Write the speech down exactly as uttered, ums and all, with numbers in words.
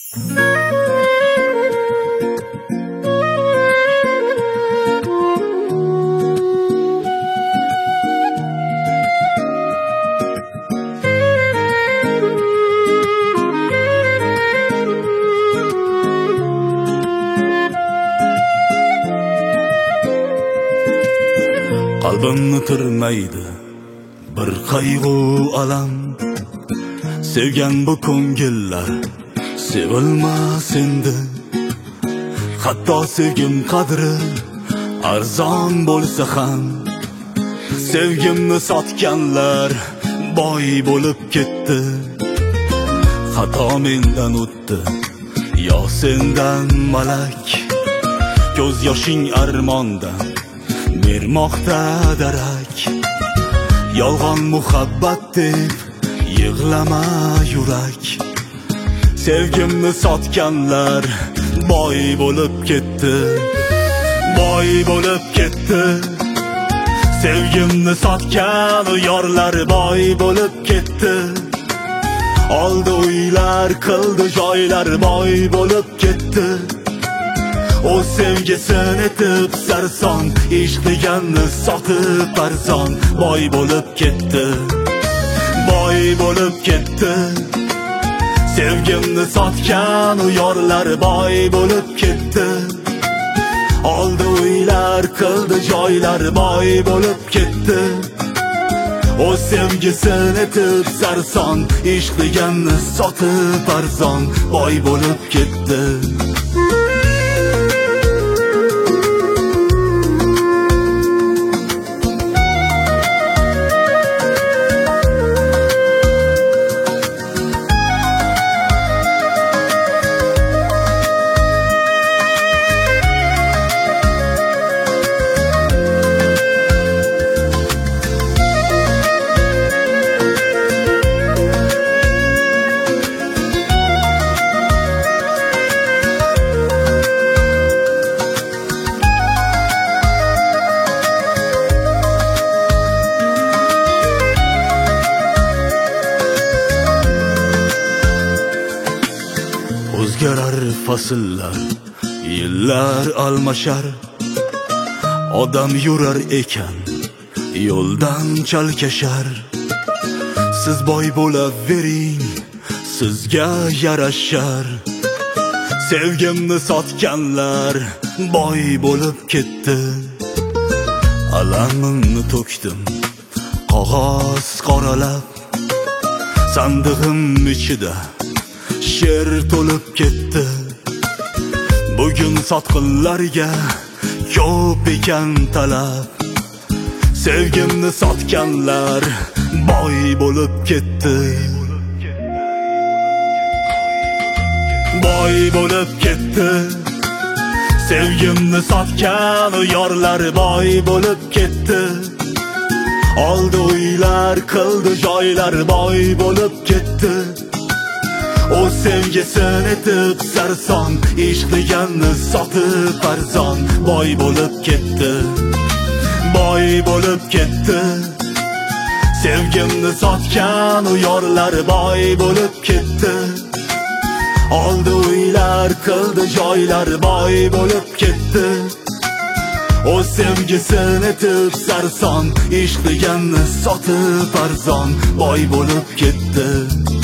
Qalbimni tirmaydi bir qayg'u alam, sevgan bu ko'ngillar sevilmas endi. Hatto sevgim qadri arzon bo'lsa ham, sevgimni sotganlar boy bo'lib ketdi. Xato mendan o'tdi yo sendan malak, ko'z yoshing armondan bermoqda darak. Yolg'on muhabbat deb yig'lama yurak, sevgimni sotganlar boy bo'lib ketdi, boy bo'lib ketdi. Sevgimni sotgan yorlar boy bo'lib ketdi. Oldi uylar, qildi joylar boy bo'lib ketdi. O sevgisin etib sarson, ishq deganni sotib arzon boy bo'lib ketdi, boy bo'lib ketdi. Sevgimni sotgan u yorlar boy bo'lib ketdi. Oldi uylar, qildi joylar boy bo'lib ketdi. O sevgisin etib sarson, ishq deganni sotib arzon boy bo'lib ketdi. O'zgarar fasllar, yillar almashar, odam yurar ekan yo'ldan chalkashar. Siz boy bo'lavering, sizga yarashar. Sevgimni sotganlar boy bo'lib ketdi. Alamimni to'kdim qog'oz qoralab, sandig'im ichida she'r to'lib ketdi. Bugun sotqinlarga ko'p ekan talab, sevgimni sotganlar boy bo'lib ketdi, boy bo'lib ketdi. Sevgimni sotgan yorlar boy bo'lib ketdi. Oldi uylar, qildi joylar boy bo'lib ketdi. O sevgisin etib sarson, ishq deganni sotib arzon boy bo'lib ketdi, boy bo'lib ketdi. Sevgimni sotgan u yorlar boy bo'lib ketdi. Oldi uylar, qildi joylar boy bo'lib ketdi. O sevgisin etib sarson, ishq deganni sotib arzon boy bo'lib ketdi.